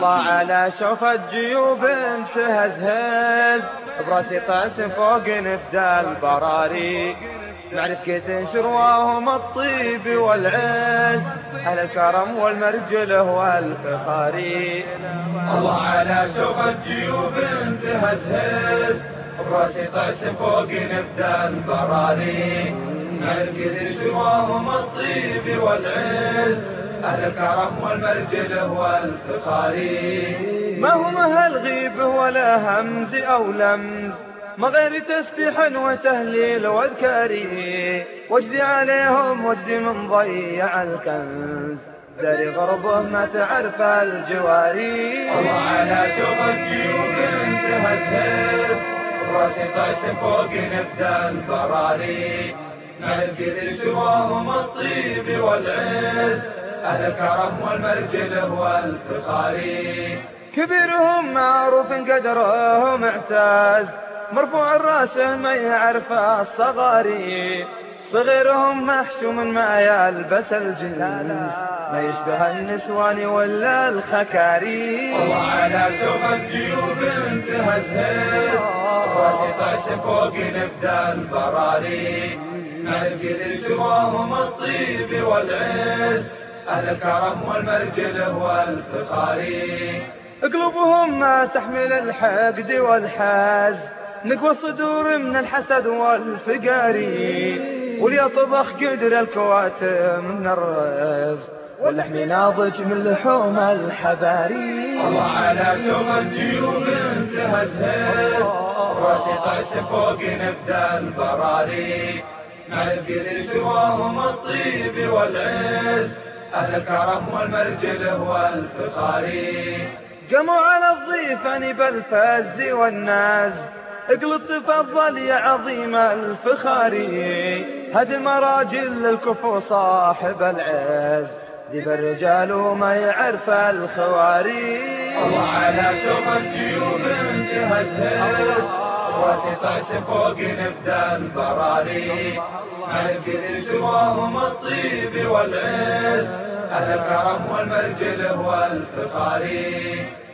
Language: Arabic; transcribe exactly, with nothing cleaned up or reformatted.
الله على شوفة جيوب تهزهز براسي طاس فوق نفدى البراري معرفة تنشرواهم الطيب والعز أهل الكرم والمرجله والفخاري. الله على شوفة جيوب تهزهز براسي طاس فوق نفدى البراري معرفة تنشرواهم الطيب والعز أهل الكرم والمرجله والفخاري. ما هم أهل غيبه ولا همز أو لمز ما غير تسبيح وتهليل واذكاري واجدي عليهم واجدي من ضيع الكنز داري غربه ما تعرف الجواري. الله على شوفة جيوب تهزهز راسي طاس فوق نفدى البراري معرفة شواهم الطيب والعز أهل الكرم والمرجله والفخاري. كبيرهم معروف قدرهم اعتاز مرفوع الراس ما يعرف الصغاري صغيرهم محشوم ما يلبس الجنس ما يشبه النسوان ولا الخكاري. الله على شوفة جيوب تهزهز راسي طاس فوق نفدى البراري معرفة شواهم الطيب والعز أهل الكرم والمرجله والفخاري. قلوبهم ما تحمل الحقد والحاز نقوى الصدور من الحسد والفقاري وليطبخ قدر الكواتم من الرز واللحم ناضج من لحوم الحباري. الله على شوفة جيوب تهزهز راسي طاس فوق نفدى البراري معرفة شواهم الطيب والعز أهل الكرم والمرجله والفخاري. قاموا على الضيفان بالفز والناز اقلط تفضل يا عظيم الفخاري هذه المراجل الكفو صاحب العز ذيب الرجال وما يعرف الخواري. الله على شوفة جيوب تهزهز راسي طاس فوق نفدى البراري معرفة شواهم الطيب والعز أهل الكرم والمرجله والفخاري.